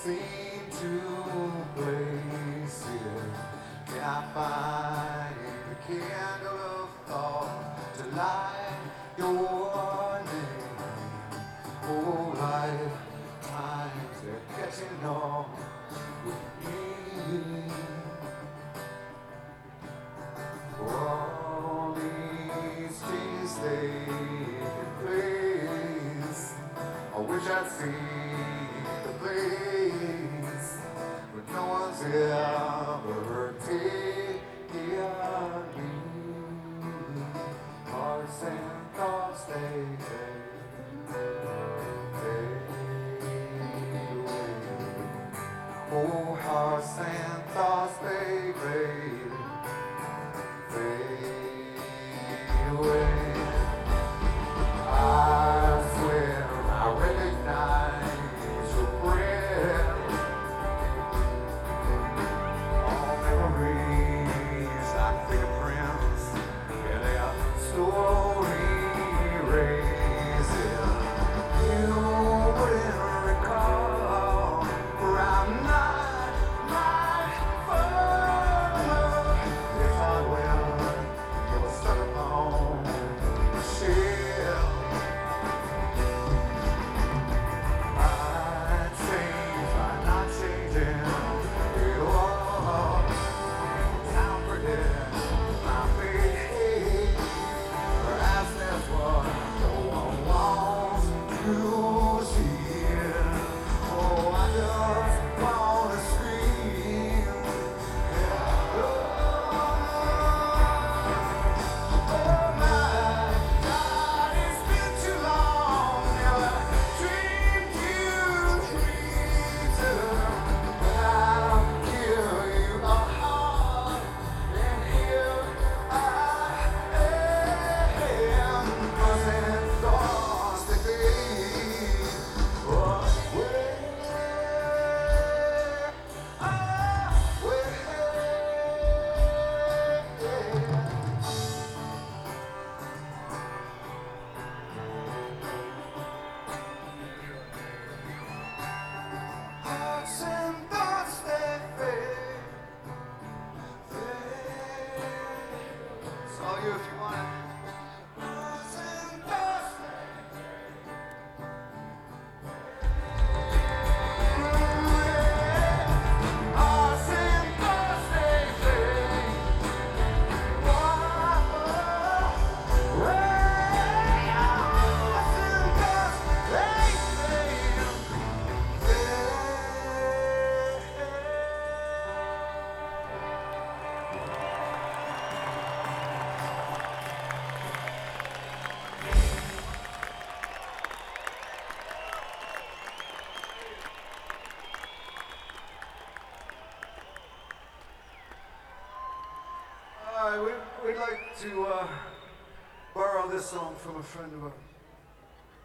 seem to place it. Can I find a candle of thought to light your name? Oh, life, times are catching on with me. All these things taking place. I wish I'd seen the place, but no one's ever taken me. Hearts and thoughts, they fade away. Oh, hearts and thoughts, they fade away. I swear I recognize your breath. All memories like fingerprints, yeah, they are slowly erasing. You wouldn't recall, for I'm not my father. If I will, you're stuck upon the shelf. I change by not changing at all. Time forget my fate. Perhaps that's what no one wants to see. Oh, I just wanna scream. Oh my God, it's been too long. Never dreamed you'd return. But I'll give you a heart, and here I am. Buzzing thoughts that fade away. Hearts and thoughts that fade. It's all you if you want it. Hearts and thoughts Hearts and thoughts they fade. Hearts and thoughts they fade. All right, we'd like to borrow this song from a friend of ours.